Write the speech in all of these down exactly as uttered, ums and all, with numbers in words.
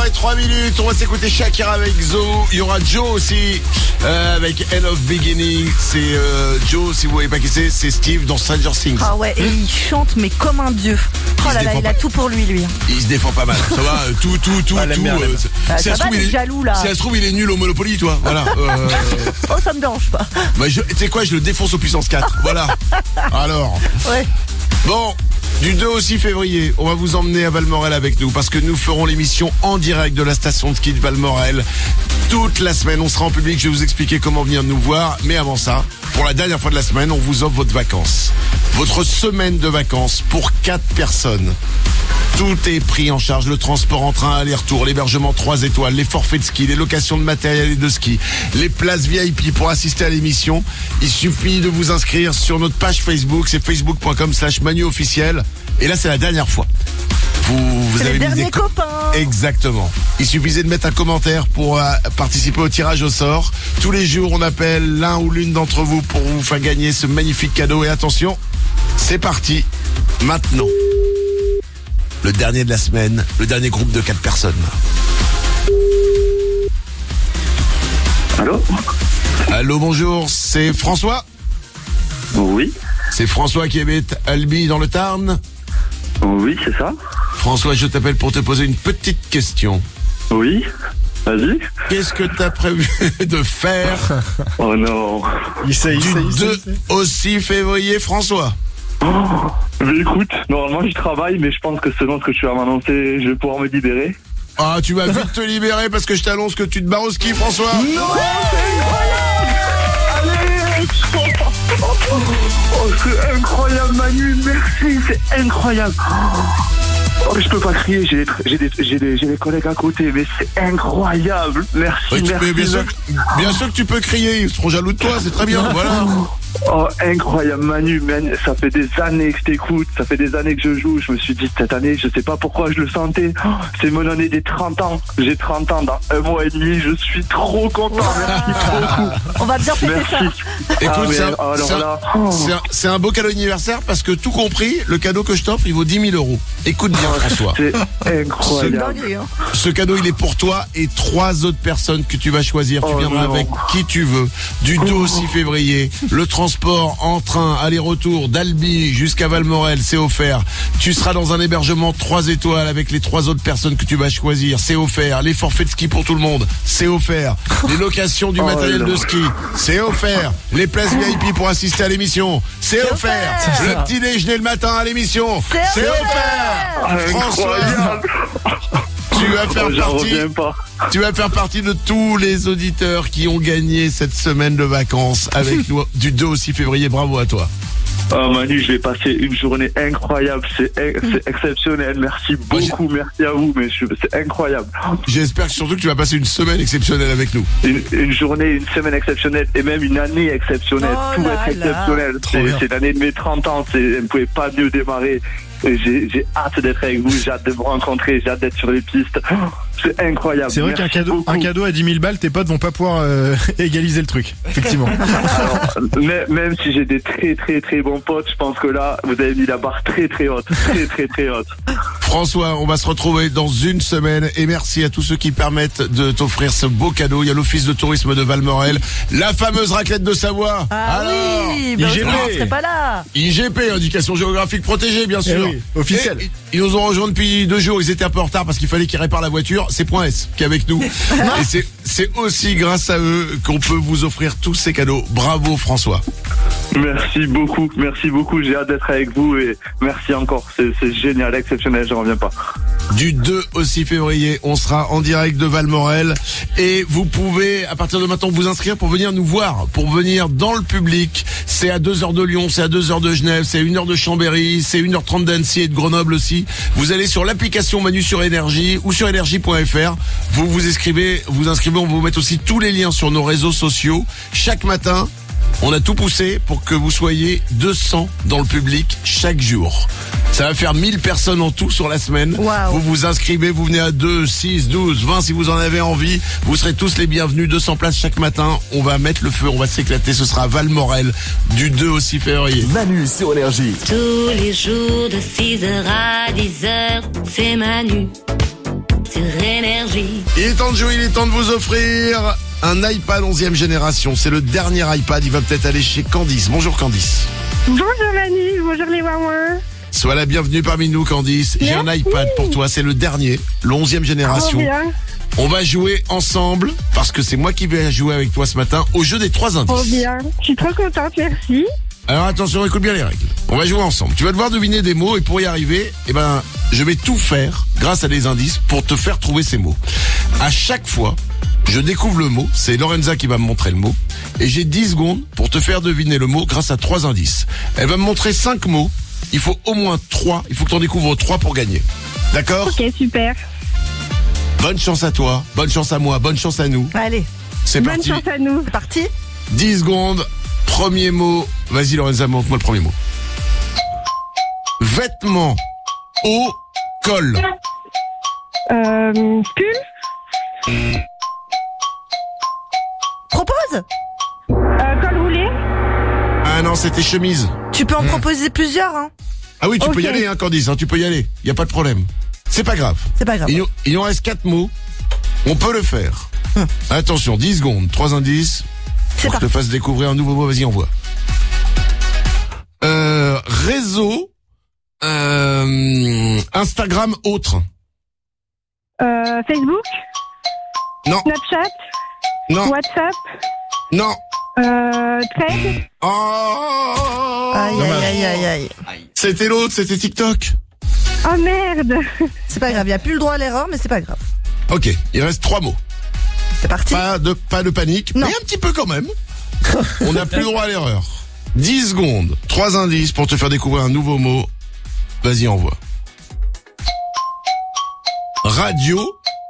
heures trois minutes, on va s'écouter Shakira avec Zo. Il y aura Joe aussi euh, avec End of Beginning. C'est euh, Joe, si vous voyez pas qui c'est, c'est Steve dans Stranger Things. Ah ouais, et il chante mais comme un dieu. Oh là là, il a tout pour lui, lui. Il se défend pas mal. Ça va, tout, tout, tout, ah, tout. Bien, euh, ah, si ça va, il est est jaloux là. Si ça se trouve, il est nul au Monopoly, toi. Voilà. Euh... oh, ça me dérange pas. Bah, je, tu sais quoi, je le défonce au puissance quatre. Voilà. Alors. Ouais. Bon. Du deux au six février, on va vous emmener à Valmorel avec nous parce que nous ferons l'émission en direct de la station de ski de Valmorel. Toute la semaine, on sera en public, je vais vous expliquer comment venir nous voir. Mais avant ça, pour la dernière fois de la semaine, on vous offre votre vacances. Votre semaine de vacances pour quatre personnes. Tout est pris en charge, le transport en train, aller-retour, l'hébergement trois étoiles, les forfaits de ski, les locations de matériel et de ski, les places V I P pour assister à l'émission. Il suffit de vous inscrire sur notre page Facebook, c'est facebook point com slash manu officiel. Et là, c'est la dernière fois. Vous, vous c'est avez les mis derniers des co- copains. Exactement. Il suffisait de mettre un commentaire pour euh, participer au tirage au sort. Tous les jours, on appelle l'un ou l'une d'entre vous pour vous faire gagner ce magnifique cadeau. Et attention, c'est parti. Maintenant. Le dernier de la semaine, le dernier groupe de quatre personnes. Allô ? Allô, bonjour, c'est François ? Oui. C'est François qui habite Albi dans le Tarn ? Oui, c'est ça. François, je t'appelle pour te poser une petite question. Oui, vas-y. Qu'est-ce que t'as prévu de faire Oh non. Il sait, il du sait, il sait, deux il sait. au six février, François ? Oh, mais écoute, normalement je travaille, mais je pense que selon ce que tu vas m'annoncer, je vais pouvoir me libérer. Ah, tu vas vite te libérer parce que je t'annonce que tu te barres au ski, François. Non, c'est incroyable. Allez. Oh, c'est incroyable, Manu, merci, c'est incroyable. Oh, je peux pas crier, j'ai des, j'ai des, j'ai des, j'ai des collègues à côté, mais c'est incroyable. Merci, Oui, tu merci. peux- bien, sûr, que- bien sûr que tu peux crier, ils seront jaloux de toi, c'est très bien, voilà. Oh, incroyable, Manu, man, ça fait des années que je t'écoute, ça fait des années que je joue, je me suis dit, cette année, je sais pas pourquoi je le sentais, oh, c'est mon année des trente ans, j'ai trente ans dans un mois et demi, je suis trop content, merci beaucoup. On va bien fêter ça. Merci. Écoute, Ah, mais c'est un, alors c'est un- là, oh. c'est un- c'est un beau cadeau d'anniversaire parce que tout compris, le cadeau que je t'offre, il vaut dix mille euros. Écoute bien, François. C'est C'est incroyable. dingue, hein. Ce cadeau, il est pour toi et trois autres personnes que tu vas choisir. Tu Oh viendras non. avec qui tu veux. Du deux au six février, le transport en train, aller-retour d'Albi jusqu'à Valmorel, c'est offert. Tu seras dans un hébergement trois étoiles avec les trois autres personnes que tu vas choisir. C'est offert. Les forfaits de ski pour tout le monde, c'est offert. Les locations du Oh matériel non. de ski, c'est offert. Les places V I P pour assister à l'émission, c'est C'est offert. offert. Le petit déjeuner le matin à l'émission, C'est c'est offert. offert. François, Incroyable. tu vas faire Oh, j'en partie. reviens pas. Tu vas faire partie de tous les auditeurs qui ont gagné cette semaine de vacances avec nous du deux au six février. Bravo à toi. Oh Manu, je vais passer une journée incroyable, c'est, c'est exceptionnel, merci Moi, j'ai- beaucoup, merci à vous, mais je- c'est incroyable. J'espère surtout que tu vas passer une semaine exceptionnelle avec nous. Une, une journée, une semaine exceptionnelle et même une année exceptionnelle, Oh tout là va être là. exceptionnel. Trop C'est, bien. c'est l'année de mes trente ans, c'est, elle ne pouvait pas mieux démarrer. Et J'ai, j'ai hâte d'être avec vous, j'ai hâte de vous rencontrer, j'ai hâte d'être sur les pistes. Oh, c'est incroyable. C'est vrai Merci qu'un cadeau, beaucoup. un cadeau à dix mille balles, tes potes vont pas pouvoir euh, égaliser le truc. Effectivement. Alors, même, même si j'ai des très très très bons potes, je pense que là, vous avez mis la barre très très haute, très très très haute. François, on va se retrouver dans une semaine et merci à tous ceux qui permettent de t'offrir ce beau cadeau. Il y a l'office de tourisme de Valmorel, la fameuse raclette de Savoie. Ah Alors, oui, bah I G P. autrement, on serait pas là. I G P, indication géographique protégée, bien sûr. Eh oui, officiel. Et ils nous ont rejoints depuis deux jours. Ils étaient un peu en retard parce qu'il fallait qu'ils réparent la voiture. C'est Point S qui est avec nous. Et c'est, c'est aussi grâce à eux qu'on peut vous offrir tous ces cadeaux. Bravo, François. Merci beaucoup, merci beaucoup, j'ai hâte d'être avec vous et merci encore, c'est, c'est génial, exceptionnel, j'en reviens pas. Du deux au six février, on sera en direct de Valmorel et vous pouvez à partir de maintenant vous inscrire pour venir nous voir, pour venir dans le public. C'est à deux heures de Lyon, c'est à deux heures de Genève, c'est à une heure de Chambéry, c'est une heure trente d'Annecy et de Grenoble aussi. Vous allez sur l'application Manu sur Énergie ou sur énergie point f r. Vous vous inscrivez, vous inscrivez, on va vous mettre aussi tous les liens sur nos réseaux sociaux. Chaque matin, on a tout poussé pour que vous soyez deux cents dans le public chaque jour. Ça va faire mille personnes en tout sur la semaine. Waouh. Vous vous inscrivez, vous venez à deux, six, douze, vingt si vous en avez envie. Vous serez tous les bienvenus, deux cents places chaque matin. On va mettre le feu, on va s'éclater. Ce sera à Valmorel du deux au six février. Manu sur Énergie. Tous les jours de six heures à dix heures, c'est Manu sur Énergie. Il est temps de jouer, il est temps de vous offrir un iPad onzième génération. C'est le dernier iPad, il va peut-être aller chez Candice. Bonjour Candice. Bonjour Manu, bonjour les Wawins. Sois la bienvenue parmi nous Candice. J'ai un iPad pour toi, c'est le dernier, l'onzième génération. Oh, bien. On va jouer ensemble, parce que c'est moi qui vais jouer avec toi ce matin, au jeu des trois indices. Oh bien, je suis trop contente, merci. Alors attention, écoute bien les règles. On va jouer ensemble. Tu vas devoir deviner des mots et pour y arriver, eh ben, je vais tout faire, grâce à des indices, pour te faire trouver ces mots. À chaque fois, je découvre le mot, c'est Lorenza qui va me montrer le mot, et j'ai dix secondes pour te faire deviner le mot grâce à trois indices. Elle va me montrer cinq mots, il faut au moins trois, il faut que tu en découvres trois pour gagner. D'accord ? Ok, super. Bonne chance à toi, bonne chance à moi, bonne chance à nous. Allez, C'est Bonne parti. chance à nous. c'est parti. dix secondes, premier mot. Vas-y Lorenza, montre-moi le premier mot. Vêtements au col. Euh, pull, Propose. euh, col roulé. Ah non, c'était chemise. Tu peux en proposer plusieurs, hein. Ah oui, tu peux Ok. y aller, hein, Candice, hein, tu peux y aller. Y a pas de problème. C'est pas grave. C'est pas grave. Il nous, il nous reste quatre mots. On peut le faire. Hum. Attention, dix secondes, trois indices. C'est Pour que je te parti. fasse découvrir un nouveau mot, vas-y, envoie. Euh, réseau, euh, Instagram autre. Euh, Facebook, Non, Snapchat, non, WhatsApp, non. euh, Thread. Oh, Aïe, aïe, aïe, aïe, aïe. C'était l'autre, c'était TikTok. Oh merde. C'est pas grave, il n'y a plus le droit à l'erreur, mais c'est pas grave. Ok, il reste trois mots. C'est parti. Pas de, pas de panique, Non. mais un petit peu quand même. On n'a plus le droit à l'erreur. dix secondes, trois indices pour te faire découvrir un nouveau mot. Vas-y, envoie. Radio,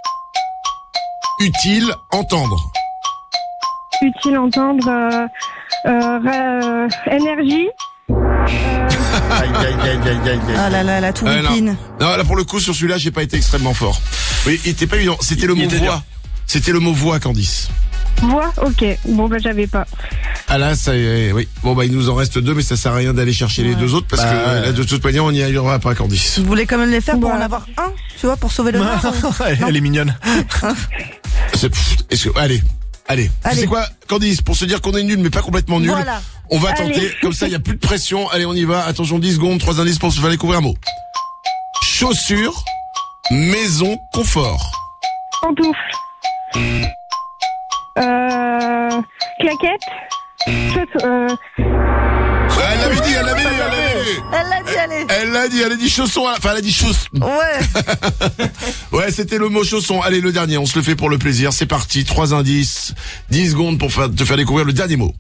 utile, entendre. Utile entendre. Euh, euh, ra- euh, énergie. Aïe, aïe, aïe, aïe, aïe, aïe. Ah là là, la tout Euh, non. lupine. Non, là pour le coup, sur celui-là, j'ai pas été extrêmement fort. Oui, il était pas évident. C'était le Il mot était voix. dur. C'était le mot voix, Candice. Voix, ok. Bon bah j'avais pas. Ah là, ça, euh, oui. Bon bah il nous en reste deux, mais ça sert à rien d'aller chercher les deux autres parce Bah, que euh, ouais. là, de toute manière, on n'y arrivera pas, Candice. Vous voulez quand même les faire pour Bon. en avoir un, tu vois, pour sauver l'honneur. ou- elle, Non. elle est mignonne. C'est- pff, Est-ce que, allez, allez. Allez. Tu sais quoi, Candice, pour se dire qu'on est nul, mais pas complètement nul. Voilà. On va Allez. tenter, comme ça il n'y a plus de pression. Allez, on y va. Attention, dix secondes, trois indices pour se faire découvrir un mot. Chaussures, maison, confort. Pantoufle. Euh, claquette. Chausse- euh, Ah, elle l'avait dit, elle l'avait dit, elle l'avait dit. Elle l'a dit, allez. Elle l'a dit, elle a dit chausson, à la- enfin elle a dit chausse. Ouais. Ouais, c'était le mot chausson. Allez, le dernier, on se le fait pour le plaisir. C'est parti, trois indices, dix secondes pour faire- te faire découvrir le dernier mot.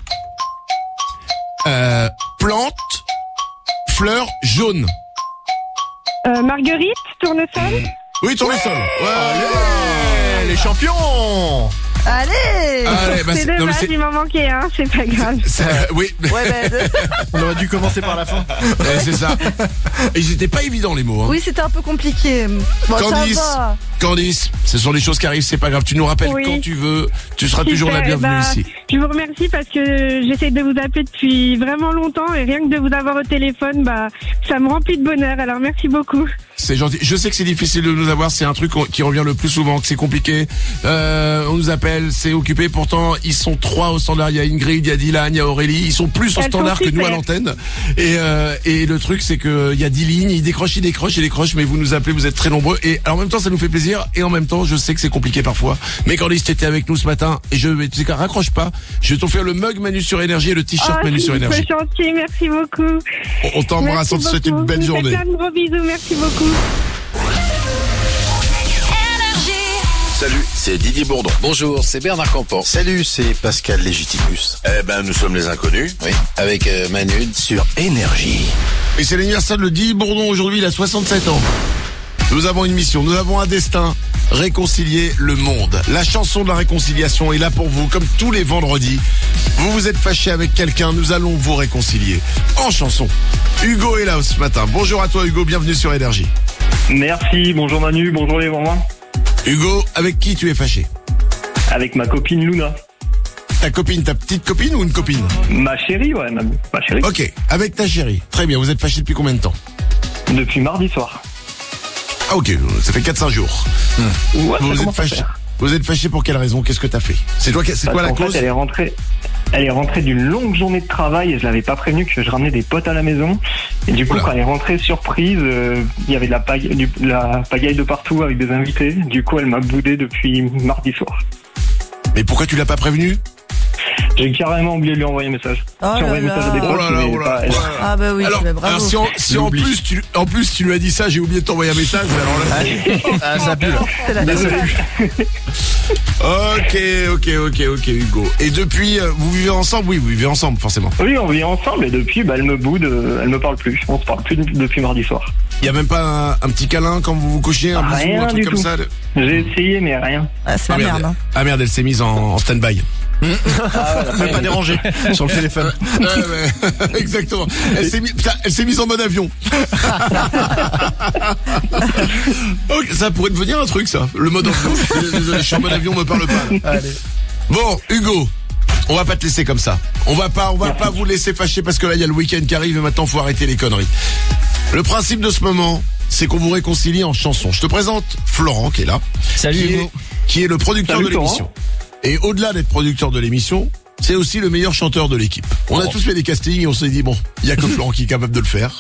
Euh, plante, fleur, jaune. euh, Marguerite, tournesol. Oui, tournesol. Ouais. Allez, les champions. Allez. Allez, bah, C'est c'est- non, mais dommage, c'est- il m'en manquait un, c'est pas grave. c'est- oui, Ouais, ben, On aurait dû commencer par la fin. ouais, c'est ça. Et ils étaient pas évidents les mots. Hein. oui, c'était un peu compliqué. Bon, Candice, ça va. Candice, ce sont des choses qui arrivent, c'est pas grave. Tu nous rappelles Oui. quand tu veux. Tu seras toujours la Super, bienvenue bah, ici. Je vous remercie parce que j'essaie de vous appeler depuis vraiment longtemps et rien que de vous avoir au téléphone, bah, ça me remplit de bonheur. Alors merci beaucoup. C'est gentil. Je sais que c'est difficile de nous avoir. C'est un truc qui revient le plus souvent, que c'est compliqué. Euh, on nous appelle, c'est occupé. Pourtant, ils sont trois au standard. Il y a Ingrid, il y a Dylan, il y a Aurélie. Ils sont plus au Elles standard sont que nous à super. l'antenne. Et, euh, et le truc, c'est que il y a dix lignes. Ils décrochent, ils décrochent, ils décrochent. Mais vous nous appelez, vous êtes très nombreux. Et alors, en même temps, ça nous fait plaisir. Et en même temps, je sais que c'est compliqué parfois. Mais Candice, t'étais avec nous ce matin. Et je vais, tu sais quoi, raccroche pas. Je vais t'offrir le mug Manu sur Énergie et le t-shirt Oh, Manu sur c'est Énergie. gentil, merci beaucoup. On- On t'embrasse, Merci on te souhaite beaucoup. une belle Je vous fais journée. plein de gros bisous, merci beaucoup. Salut, c'est Didier Bourdon. Bonjour, c'est Bernard Campan. Salut, c'est Pascal Légitimus. Eh ben, nous sommes les inconnus. Oui, avec euh, Manu. Sur Énergie. Et c'est l'anniversaire de Didier Bourdon aujourd'hui, il a soixante-sept ans. Nous avons une mission, nous avons un destin, réconcilier le monde. La chanson de la réconciliation est là pour vous, comme tous les vendredis. Vous vous êtes fâché avec quelqu'un, nous allons vous réconcilier. En chanson. Hugo est là ce matin. Bonjour à toi Hugo, bienvenue sur Énergie. Merci, bonjour Manu, bonjour les mamans. Hugo, avec qui tu es fâché? Avec ma copine Luna. Ta copine, ta petite copine ou une copine? Ma chérie, ouais, ma, ma chérie. Ok, avec ta chérie. Très bien, vous êtes fâché depuis combien de temps? Depuis mardi soir. Ah ok, ça fait quatre cinq jours. Ouais, vous, ça êtes commence à fâché, faire. vous êtes fâché pour quelle raison? Qu'est-ce que t'as fait? C'est toi, c'est Parce quoi la qu'en cause? fait, elle est rentrée. Elle est rentrée d'une longue journée de travail et je l'avais pas prévenu que je ramenais des potes à la maison. Et du coup, Oula. quand elle est rentrée surprise, euh, il y avait de la, pagaille, du, la pagaille de partout avec des invités. Du coup, elle m'a boudé depuis mardi soir. Mais pourquoi tu l'as pas prévenu? J'ai carrément oublié de lui envoyer un message. Oh J'ai là envoyé un message à des là. potes, Oh là là, mais oh là pas là. elle. Ah bah oui, alors, bah, bravo. alors si, en, si en plus tu en plus tu lui as dit ça, j'ai oublié de t'envoyer un message. Alors là, Ah, ça pue là. C'est la Désolé. ok, ok, ok, ok, Hugo. Et depuis, euh, vous vivez ensemble? Oui, vous vivez ensemble, forcément. Oui, on vit ensemble et depuis, bah, elle me boude, euh, elle me parle plus. On se parle plus depuis mardi soir. Il y a même pas un, un petit câlin quand vous vous couchez, un bisou, Rien un truc du comme tout. ça. J'ai essayé, mais rien. Ah, c'est Ah la merde, merde. hein. ah merde, elle s'est mise en, en stand-by. Même pas dérangé sur le téléphone. Ouais, ouais, exactement. Elle s'est, mis, putain, elle s'est mise en mode avion. Ok, ça pourrait devenir un truc, ça. Le mode avion. Désolé, je suis en mode avion, me parle pas. Allez. Bon, Hugo, on va pas te laisser comme ça. On va pas, on va pas vous laisser fâcher parce que là, il y a le week-end qui arrive et maintenant, faut arrêter les conneries. Le principe de ce moment, c'est qu'on vous réconcilie en chanson. Je te présente Florent, qui est là. Salut qui Hugo. est, qui est le producteur Salut, de l'émission. Et au-delà d'être producteur de l'émission, c'est aussi le meilleur chanteur de l'équipe. On a tous fait des castings et on s'est dit, bon, il y a que Florent qui est capable de le faire.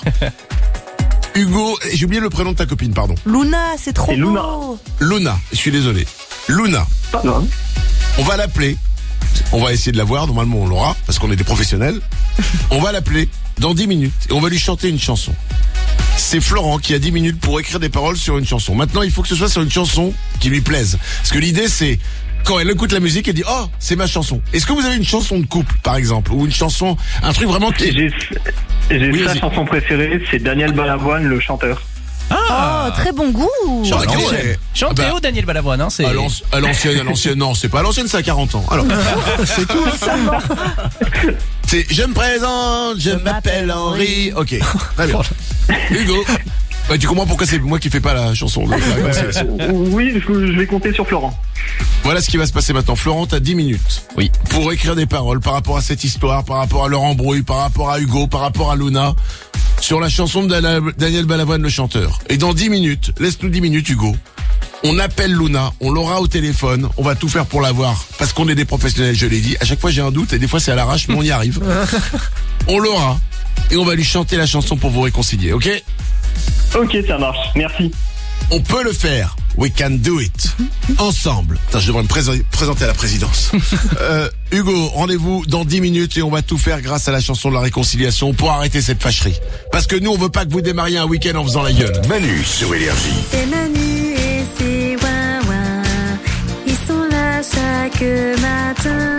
Hugo, j'ai oublié le prénom de ta copine, pardon. Luna, c'est trop C'est beau. Luna. Luna, je suis désolé. Luna, Pas grave. on va l'appeler. On va essayer de la voir, normalement on l'aura, parce qu'on est des professionnels. On va l'appeler dans dix minutes et on va lui chanter une chanson. C'est Florent qui a dix minutes pour écrire des paroles sur une chanson. Maintenant, il faut que ce soit sur une chanson qui lui plaise. Parce que l'idée, c'est, quand elle écoute la musique, elle dit, oh, c'est ma chanson. Est-ce que vous avez une chanson de couple, par exemple? Ou une chanson, un truc vraiment qui... J'ai j'ai Oui, sa vas-y. chanson préférée, c'est Daniel Balavoine, le chanteur. Oh, très bon goût. Chante Ah, Théo, ouais. Chante Ah bah, Théo, Daniel Balavoine, hein, c'est... À l'anci- à l'ancienne, à l'ancienne, non, c'est pas à l'ancienne, c'est à quarante ans. Alors, C'est tout. Ça va. c'est, je me présente, je m'appelle Henri. Ok, très bien. Hugo, bah, tu comprends pourquoi c'est moi qui fais pas la chanson. donc, la réconciliation. Oui, je je vais compter sur Florent. Voilà ce qui va se passer maintenant. Florent, t'as dix minutes. Oui. Pour écrire des paroles par rapport à cette histoire, par rapport à leur embrouille, par rapport à Hugo, par rapport à Luna, sur la chanson de Dana- Daniel Balavoine, le chanteur. Et dans dix minutes, laisse-nous dix minutes, Hugo. On appelle Luna, on l'aura au téléphone, on va tout faire pour l'avoir. Parce qu'on est des professionnels, je l'ai dit. À chaque fois, j'ai un doute et des fois, c'est à l'arrache, mais on y arrive. On l'aura. Et on va lui chanter la chanson pour vous réconcilier, ok? Ok, ça marche. Merci. On peut le faire. We can do it. Ensemble. Putain, je devrais me présenter, présenter à la présidence. Euh, Hugo, rendez-vous dans dix minutes et on va tout faire grâce à la chanson de la réconciliation pour arrêter cette fâcherie. Parce que nous, on veut pas que vous démarriez un week-end en faisant la gueule. Manu sur Énergie. C'est Manu et c'est Wawa. Ils sont là chaque matin.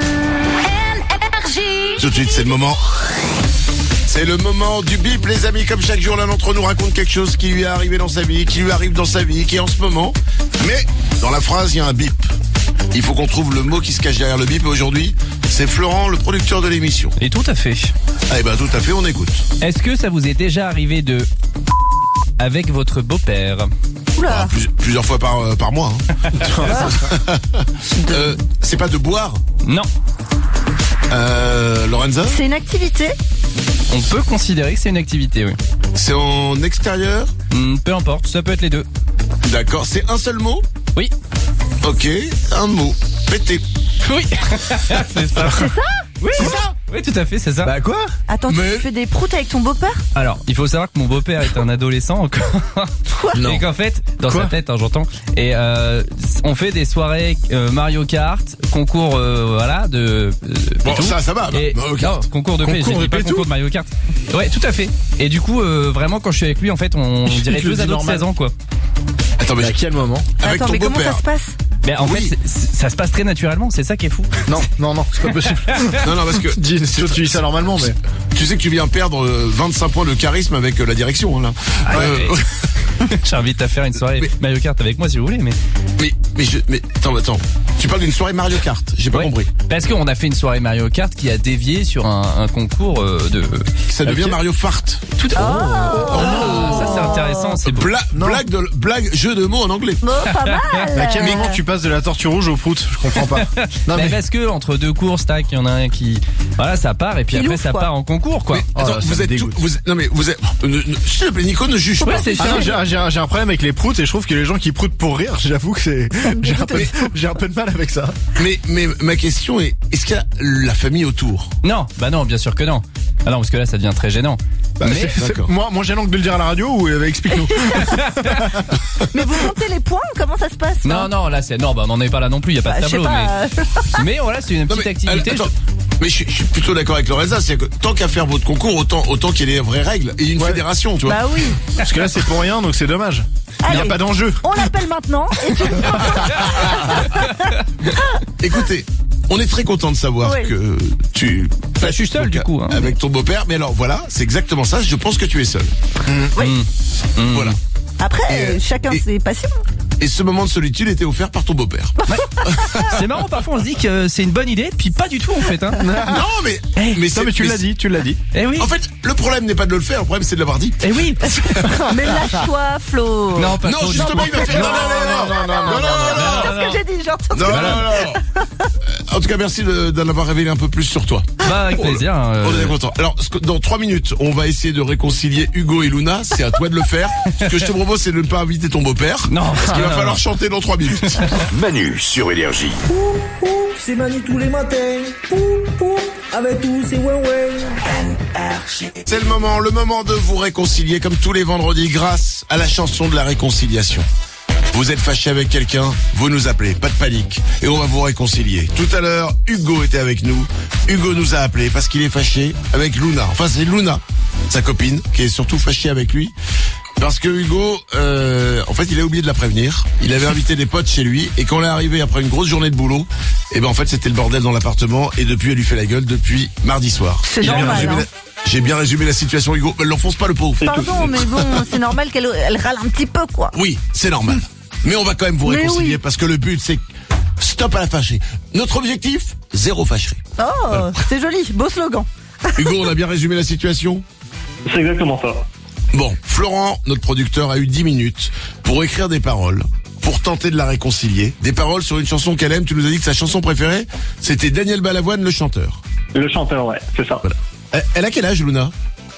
Énergie. Tout de suite, c'est le moment. C'est le moment du bip, les amis. Comme chaque jour, l'un d'entre nous raconte quelque chose qui lui est arrivé dans sa vie, qui lui arrive dans sa vie, qui est en ce moment. Mais dans la phrase, il y a un bip. Il faut qu'on trouve le mot qui se cache derrière le bip. Et aujourd'hui, c'est Florent, le producteur de l'émission. Et tout à fait. Ah, eh ben, tout à fait, on écoute. Est-ce que ça vous est déjà arrivé de... avec votre beau-père? Ah, Oula. plus- plusieurs fois par, euh, par mois. Hein. euh, c'est pas de boire, Non. euh, Lorenza. C'est une activité. On peut considérer que c'est une activité, oui. C'est en extérieur. Hmm, peu importe, ça peut être les deux. D'accord. C'est un seul mot. Oui. Ok. Un mot. Pété. Oui. C'est ça. C'est ça? Oui, c'est ça. Oui, tout à fait, c'est ça. Bah quoi? Attends, Mais- tu fais des proutes avec ton beau-père? Alors, il faut savoir que mon beau-père est un adolescent encore. Non. Et qu'en fait, dans Quoi sa tête, hein, j'entends. Et euh, on fait des soirées euh, Mario Kart, concours, euh, voilà, de. de Bon, tout. ça, ça va. Et, bah, ok. non, concours de play, Concours j'ai dit de pas play, concours tout de Mario Kart. Ouais, tout à fait. Et du coup, euh, vraiment, quand je suis avec lui, en fait, on Je dirait le deux dis ados de normal. seize ans, quoi. Attends, mais À quel moment? avec Attends, ton mais comment beau-père. ça se passe? Mais en Oui. fait, c'est- ça se passe très naturellement, c'est ça qui est fou. Non, non, non, c'est pas possible. Non, non, parce que Dis, c'est sûr que tu dis ça normalement, mais. tu sais que tu viens perdre euh, vingt-cinq points de charisme avec euh, la direction, hein, là. Ah ouais, Euh, J'invite à faire une soirée Mais- Mario Kart avec moi si vous voulez, mais. mais, mais je, mais, attends, attends. Tu parles d'une soirée Mario Kart. J'ai pas Ouais. compris. Parce qu'on a fait une soirée Mario Kart qui a dévié sur un, un concours euh, de. Ça devient Ok. Mario Fart. Tout. Oh, Ah, ça c'est intéressant, c'est beau. Bla- blague de, blague, jeu de mots en anglais. Oh, pas mal. À quel moment tu passes de la tortue rouge au prout? Je comprends pas. Non mais mais. parce que entre deux courses, tac, il y en a un qui, voilà, ça part et puis Il après ouf, ça quoi. part en concours, quoi. Mais, Oh attends, là, ça vous me êtes tout, dégoûte. vous, non mais vous êtes, ne- ne- s'il te plaît, Nico, ne juge Ouais, pas. c'est Ah sûr. non, j'ai- ah, j'ai un, j'ai un problème avec les proutes et je trouve que les gens qui proutent pour rire, j'avoue que c'est, j'ai un, peu, j'ai un peu de mal avec ça. Mais, mais ma question est, est-ce qu'il y a la famille autour? Non, bah non, bien sûr que non. Ah non, parce que là, ça devient très gênant. Bah, mais c'est, c'est, moi, moins gênant que de le dire à la radio ou euh, explique-nous. Mais vous comptez les points? Comment ça se passe? Non, hein non, là, c'est, non, bah, on n'en est pas là non plus, il y a pas bah, de tableau, pas, mais, mais voilà, c'est une petite mais, activité. Attends, je... Mais je, je suis plutôt d'accord avec Lorenza, c'est que tant qu'à faire votre concours, autant, autant qu'il y ait des vraies règles et une ouais. fédération, tu vois. Bah oui. Parce que là, c'est pour rien, donc c'est dommage. Il n'y a pas d'enjeu. On l'appelle maintenant. Et tu... Écoutez, on est très content de savoir oui. que tu... Bah, je suis seul, du coup. Hein. Avec ton beau-père, mais alors voilà, c'est exactement ça, je pense que tu es seul. Mmh. Oui. Mmh. Voilà. Après, et, chacun et, ses passions. Et ce moment de solitude était offert par ton beau-père. Ouais. C'est marrant, parfois on se dit que c'est une bonne idée, puis pas du tout en fait. Hein. Non mais, hey, mais, non, mais tu mais l'as dit, tu l'as dit. Eh oui. En fait, le problème n'est pas de le faire, le problème c'est de l'avoir dit. Eh oui. Mais lâche-toi, Flo. Non, pas non, Flo, justement, il va faire. Non, non, non, non, non, non, non. C'est ce que j'ai dit, j'entends. Non, non, non. En tout cas, merci de, d'en avoir révélé un peu plus sur toi. Bah, avec plaisir. Euh... On est content. Alors, dans trois minutes, on va essayer de réconcilier Hugo et Luna. C'est à toi de le faire. Ce que je te propose, c'est de ne pas inviter ton beau-père. Non. Parce qu'il va falloir chanter dans trois minutes. Manu sur Énergie. Poup, poup, c'est Manu tous les matins. Poup, poup, avec tous c'est ouais ouais. C'est le moment, le moment de vous réconcilier comme tous les vendredis grâce à la chanson de la réconciliation. Vous êtes fâché avec quelqu'un, vous nous appelez, pas de panique, et on va vous réconcilier. Tout à l'heure, Hugo était avec nous. Hugo nous a appelé parce qu'il est fâché avec Luna. Enfin, c'est Luna, sa copine, qui est surtout fâchée avec lui. Parce que Hugo, euh, en fait, il a oublié de la prévenir. Il avait invité des potes chez lui, et quand elle est arrivée après une grosse journée de boulot, et ben en fait, c'était le bordel dans l'appartement, et depuis, elle lui fait la gueule depuis mardi soir. C'est J'ai normal, bien hein. la... J'ai bien résumé la situation, Hugo. Elle l'enfonce pas le pauvre. Pardon, mais bon, c'est normal qu'elle elle râle un petit peu, quoi. Oui, c'est normal. Mais on va quand même vous mais réconcilier oui. parce que le but c'est stop à la fâcherie. Notre objectif, zéro fâcherie. Oh, voilà. C'est joli, beau slogan. Hugo, on a bien résumé la situation ? C'est exactement ça. Bon, Florent, notre producteur, a eu dix minutes pour écrire des paroles, pour tenter de la réconcilier. Des paroles sur une chanson qu'elle aime. Tu nous as dit que sa chanson préférée, c'était Daniel Balavoine, le chanteur. Le chanteur, ouais, c'est ça. Voilà. Elle a quel âge, Luna ?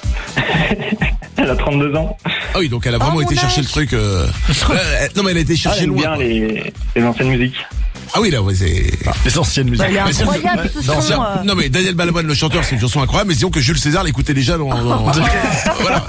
Elle a trente-deux ans. Ah oui, donc elle a vraiment oh, été chercher le truc. Euh... euh, non, mais elle a été chercher ah, elle loin. Bien les, les anciennes musiques. Ah oui, là, ouais, c'est... Ah, les anciennes musiques. Bah, il est incroyable, ce non, son. Euh... non, mais Daniel Balavoine, le chanteur, c'est une chanson incroyable, mais disons que Jules César l'écoutait déjà dans... dans... Voilà.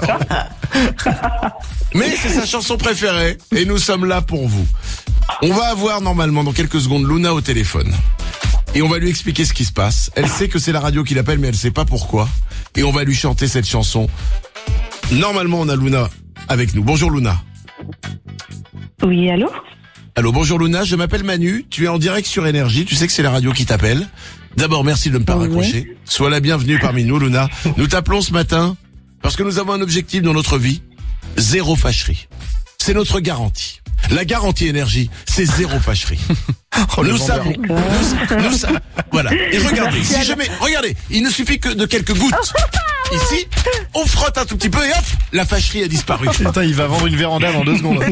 Mais c'est sa chanson préférée, et nous sommes là pour vous. On va avoir, normalement, dans quelques secondes, Luna au téléphone. Et on va lui expliquer ce qui se passe. Elle sait que c'est la radio qui l'appelle, mais elle sait pas pourquoi. Et on va lui chanter cette chanson. Normalement, on a Luna avec nous. Bonjour Luna. Oui, allô ? Allô, bonjour Luna, je m'appelle Manu, tu es en direct sur Énergie, tu sais que c'est la radio qui t'appelle. D'abord, merci de ne pas oui. raccrocher. Sois la bienvenue parmi nous, Luna. Nous t'appelons ce matin parce que nous avons un objectif dans notre vie, zéro fâcherie. C'est notre garantie. La garantie Énergie, c'est zéro fâcherie. Oh, nous savons, nous, nous savons, voilà. Et regardez, si jamais, regardez, il ne suffit que de quelques gouttes. Ici, on frotte un tout petit peu et hop, la fâcherie a disparu. Attends, il va vendre une véranda dans deux secondes.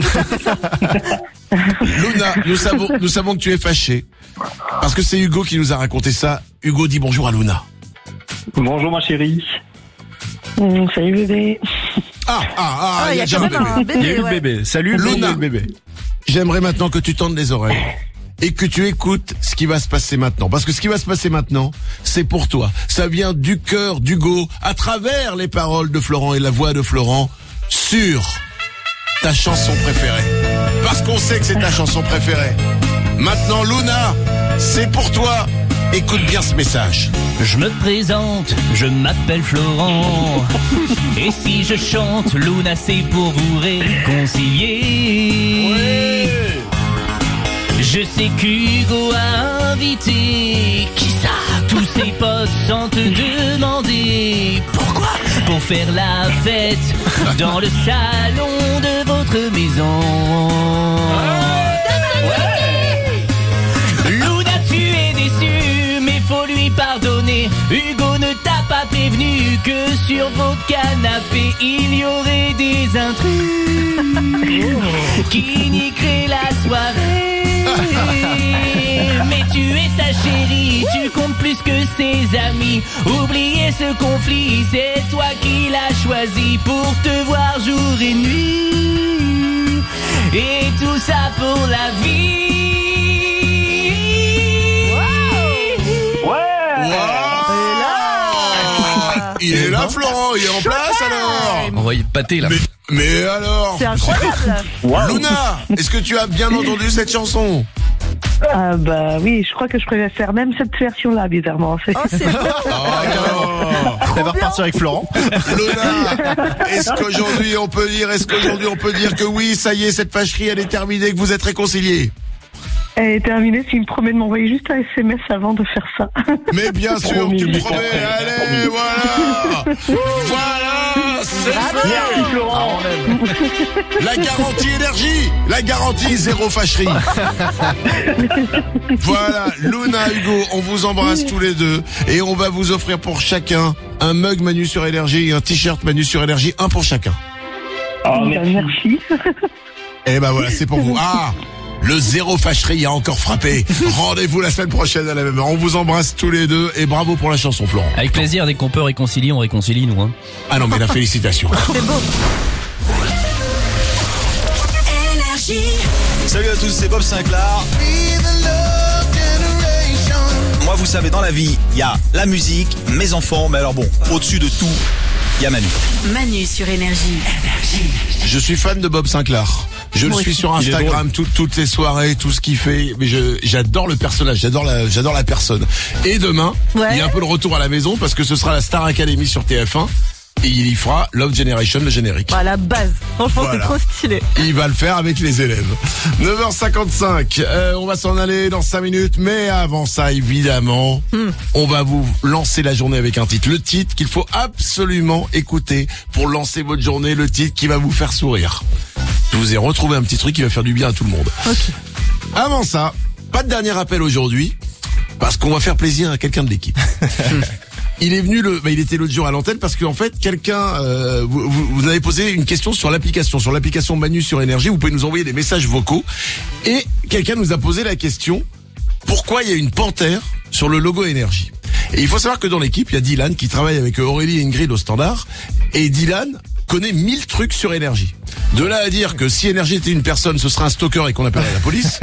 Luna, nous savons, nous savons que tu es fâché. Parce que c'est Hugo qui nous a raconté ça. Hugo dit bonjour à Luna. Bonjour ma chérie. Mmh, salut bébé. Ah, ah, ah, ah, il y a déjà un bébé. Un bébé. Il y a eu ouais. le bébé. Salut Luna, le bébé. J'aimerais maintenant que tu tendes les oreilles. Et que tu écoutes ce qui va se passer maintenant. Parce que ce qui va se passer maintenant, c'est pour toi. Ça vient du cœur d'Hugo, à travers les paroles de Florent et la voix de Florent, sur ta chanson préférée. Parce qu'on sait que c'est ta chanson préférée. Maintenant, Luna, c'est pour toi. Écoute bien ce message. Je me présente, je m'appelle Florent. Et si je chante, Luna, c'est pour vous réconcilier. Ouais. Je sais qu'Hugo a invité qui ça, tous ses potes sans te demander pourquoi. Pour faire la fête dans le salon de votre maison. Ouais. Luna, tu es déçu, mais faut lui pardonner. Hugo ne t'a pas prévenu que sur votre canapé il y aurait des intrus qui niqueraient la soirée. Mais tu es sa chérie, tu comptes plus que ses amis. Oubliez ce conflit, c'est toi qui l'as choisi pour te voir jour et nuit. Et tout ça pour la vie. Ouais. Il est là, Florent, il est en place alors. On va y pâter là. Mais, mais alors C'est incroyable. Luna, est-ce que tu as bien entendu cette chanson? Ah bah oui, je crois que je préfère même cette version-là, bizarrement. Oh, c'est bon. Elle va repartir avec Florent. Luna, est-ce qu'aujourd'hui on peut dire, est-ce qu'aujourd'hui on peut dire que oui, ça y est, cette fâcherie elle est terminée, que vous êtes réconciliés? Elle est terminée, s'il me promet de m'envoyer juste un S M S avant de faire ça. Mais bien sûr, tu me promets, allez, voilà. Voilà, c'est fait. Florent. La garantie énergie, la garantie zéro fâcherie. Voilà, Luna, Hugo, on vous embrasse tous les deux et on va vous offrir pour chacun un mug Manu sur énergie et un t-shirt Manu sur énergie, un pour chacun. Oh, merci. merci. Et ben voilà, c'est pour vous. Ah, le zéro fâcherie a encore frappé. Rendez-vous la semaine prochaine à la même heure. On vous embrasse tous les deux et bravo pour la chanson, Florent. Avec plaisir, dès qu'on peut réconcilier, on réconcilie nous. Hein. Ah non, mais la félicitation. C'est beau. Salut à tous, c'est Bob Sinclair. Moi, vous savez, dans la vie, il y a la musique, mes enfants, mais alors bon, au-dessus de tout, il y a Manu. Manu sur Énergie. Je suis fan de Bob Sinclair. Je le Moi suis aussi. sur Instagram tout, toutes les soirées, tout ce qu'il fait. Mais je, j'adore le personnage, j'adore la, j'adore la personne. Et demain, Ouais. il y a un peu le retour à la maison parce que ce sera la Star Academy sur T F un. Et il y fera Love Generation, le générique. Bah, la base. Franchement, Voilà. c'est trop stylé. Il va le faire avec les élèves. neuf heures cinquante-cinq, euh, on va s'en aller dans cinq minutes. Mais avant ça, évidemment, Hmm. on va vous lancer la journée avec un titre. Le titre qu'il faut absolument écouter pour lancer votre journée. Le titre qui va vous faire sourire. Je vous ai retrouvé un petit truc qui va faire du bien à tout le monde. Ok. Avant ça, pas de dernier appel aujourd'hui, parce qu'on va faire plaisir à quelqu'un de l'équipe. Il est venu le, bah il était l'autre jour à l'antenne parce qu'en fait quelqu'un, euh, vous, vous, vous avez posé une question sur l'application, sur l'application Manu sur Énergie. Vous pouvez nous envoyer des messages vocaux et quelqu'un nous a posé la question pourquoi il y a une panthère sur le logo Énergie. Et il faut savoir que dans l'équipe il y a Dylan qui travaille avec Aurélie et Ingrid au standard et Dylan connaît mille trucs sur Énergie. De là à dire que si Énergie était une personne, ce serait un stalker et qu'on appellerait la police.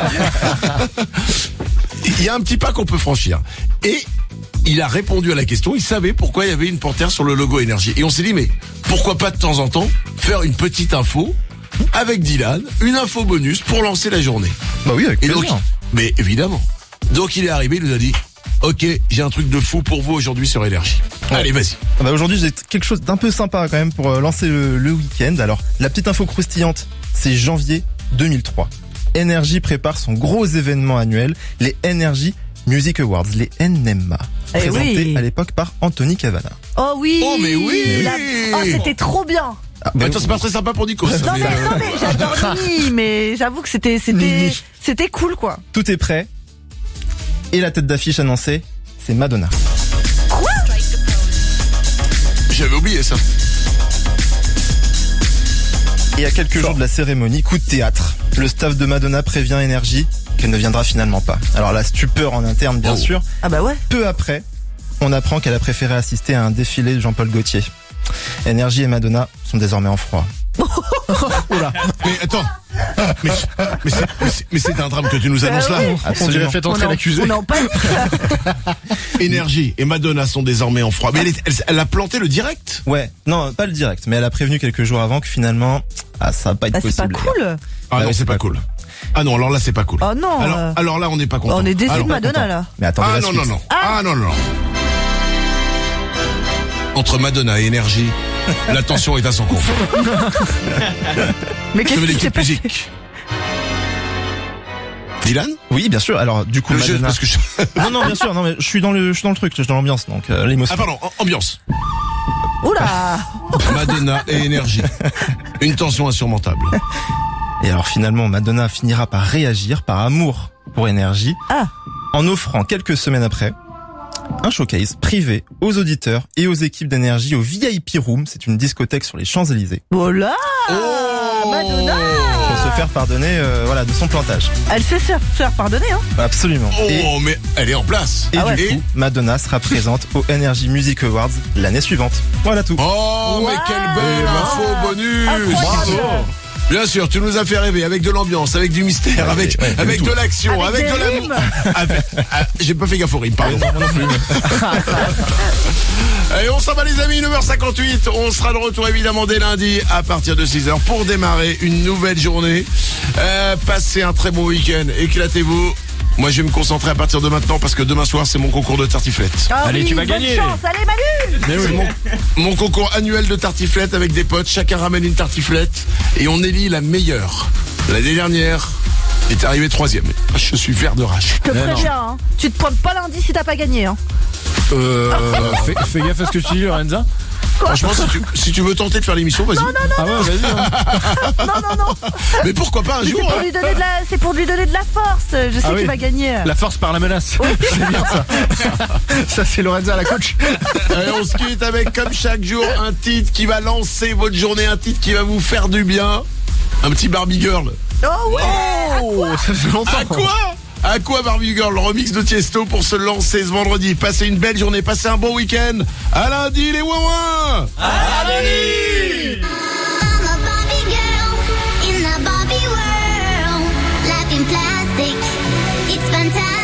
Il y a un petit pas qu'on peut franchir. Et il a répondu à la question, il savait pourquoi il y avait une panthère sur le logo Énergie. Et on s'est dit, mais pourquoi pas de temps en temps faire une petite info avec Dylan, une info bonus pour lancer la journée. Bah oui, avec Et plaisir. donc, mais évidemment. Donc il est arrivé, il nous a dit, ok, j'ai un truc de fou pour vous aujourd'hui sur Énergie. Ouais. Allez, vas-y. Ah bah aujourd'hui j'ai quelque chose d'un peu sympa quand même pour euh, lancer le, le week-end. Alors la petite info croustillante, c'est janvier deux mille trois. Énergie prépare son gros événement annuel, les Energy Music Awards, les N M A, Eh présentés oui. à l'époque par Anthony Cavana. Oh oui. Oh, mais oui. La- Oh, c'était trop bien. Ah, Mais attends, c'est pas très sympa pour Nico. ça, Non mais, mais, euh, non mais j'adore Nini, mais j'avoue que c'était c'était Nini. c'était cool quoi. Tout est prêt. Et la tête d'affiche annoncée, c'est Madonna. J'avais oublié ça. Et à quelques jours de la cérémonie, coup de théâtre. Le staff de Madonna prévient Énergie qu'elle ne viendra finalement pas. Alors la stupeur en interne, bien Oh. sûr. Ah bah ouais. Peu après, on apprend qu'elle a préféré assister à un défilé de Jean-Paul Gaultier. Énergie et Madonna sont désormais en froid. Oula. Mais attends. Mais, mais c'est, mais c'est- mais c'est un drame que tu nous annonces Bah là. oui. Absolument. On est en- on est en panique. Énergie et Madonna sont désormais en froid. Mais elle, est- elle, elle a planté le direct. Ouais, non, pas le direct, mais elle a prévenu quelques jours avant que finalement, ah, ça va pas être Bah, c'est pas possible. cool. Ah Bah non, oui, c'est pas cool. Ah non, alors là, c'est pas cool. Oh non. Alors, euh, alors là, on n'est pas content. on est déçus Alors, de Madonna là. Mais attendez Ah la non, suite. non, non. Ah non, non, non. Entre Madonna et Énergie, la tension est à son comble. Mais Je qu'est-ce veux qui s'est l'équipe passé? musique. Dylan? Oui, bien sûr. Alors, du coup, Le jeu, Madonna. parce que je... Non, non, bien sûr. Non, mais je suis dans le, je suis dans le truc, je suis dans l'ambiance, donc euh, l'émotion. Ah pardon, am- ambiance. Oula. Madonna et Énergie. Une tension insurmontable. Et alors finalement, Madonna finira par réagir par amour pour Énergie, Ah. en offrant quelques semaines après un showcase privé aux auditeurs et aux équipes d'Énergie au V I P Room. C'est une discothèque sur les Champs-Élysées. Voilà. Oh Madonna. Pour se faire pardonner euh, voilà, de son plantage. Elle sait se faire pardonner, hein. Absolument. Oh, Et, mais elle est en place. et Ah ouais. du coup, Madonna sera présente au Energy Music Awards l'année suivante. Voilà tout. Oh, mais Wow. quelle belle info, bonus. Incroyable. Bien sûr, tu nous as fait rêver avec de l'ambiance, avec du mystère, Ouais, avec, ouais, avec tout. de l'action, Avec avec, des de l'amour. rimes. Avec- ah, J'ai pas fait gaffe aux rimes, pardon. Allez, on s'en va les amis, neuf heures cinquante-huit. On sera de retour évidemment dès lundi à partir de six heures pour démarrer une nouvelle journée. Euh, passez un très bon week-end, éclatez-vous. Moi je vais me concentrer à partir de maintenant parce que demain soir c'est mon concours de tartiflette. Ah Allez, oui, tu vas bonne gagner. chance. Allez, Manu. C'est mon, mon concours annuel de tartiflette avec des potes. Chacun ramène une tartiflette et on élit la meilleure. L'année dernière, j'étais arrivé troisième. Je suis vert de rage. Je te préviens, hein. Tu te pointes pas lundi si t'as pas gagné, hein. Euh, fais, fais gaffe à ce que tu dis, Lorenza. franchement, si tu, si tu veux tenter de faire l'émission, vas-y. Ah ouais, vas-y. hein. Non, non, non. Mais pourquoi pas un Mais jour C'est pour hein. lui donner de la, c'est pour lui donner de la force. Je sais Ah oui. qu'il va gagner. La force par la menace. C'est bien ça. Ça, c'est Lorenza, la coach. Allez, on se quitte avec, comme chaque jour, un titre qui va lancer votre journée, un titre qui va vous faire du bien. Un petit Barbie Girl. Oh ouais. Oh, ça fait longtemps. À quoi À quoi Barbie Girl, le remix de Tiesto pour se lancer ce vendredi. Passez une belle journée, passez un bon week-end. À lundi les ouin-ouin. À lundi. I'm a Barbie girl in the Barbie world. Life in plastic, it's fantastic.